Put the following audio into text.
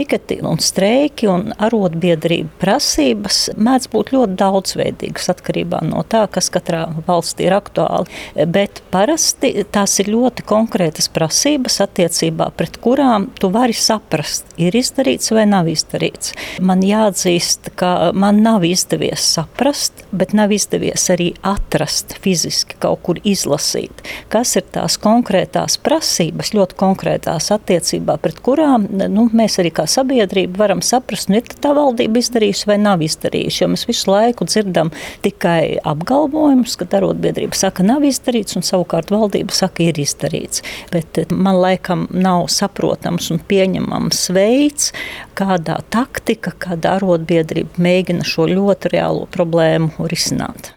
Piketi un streiki un arotbiedrību prasības mēdz būt ļoti daudzveidīgas atkarībā no tā, kas katrā valstī ir aktuāli. Bet parasti tās ir ļoti konkrētas prasības, attiecībā pret kurām tu vari saprast, ir izdarīts vai nav izdarīts. Man jāatzīst, ka man nav izdevies saprast, bet nav izdevies arī atrast fiziski kaut kur izlasīt, kas ir tās konkrētās prasības, ļoti konkrētās attiecībā pret kurām mēs arī kā sabiedrība varam saprast, ir tā valdība izdarījusi vai nav izdarījusi, jo mēs visu laiku dzirdam tikai apgalvojumus, ka arotbiedrība saka, nav izdarīts, un savukārt valdība saka, ir izdarīts. Bet man laikam nav saprotams un pieņemams veids, kādā taktika, kādā arotbiedrība mēģina šo ļoti reālo problēmu risināt.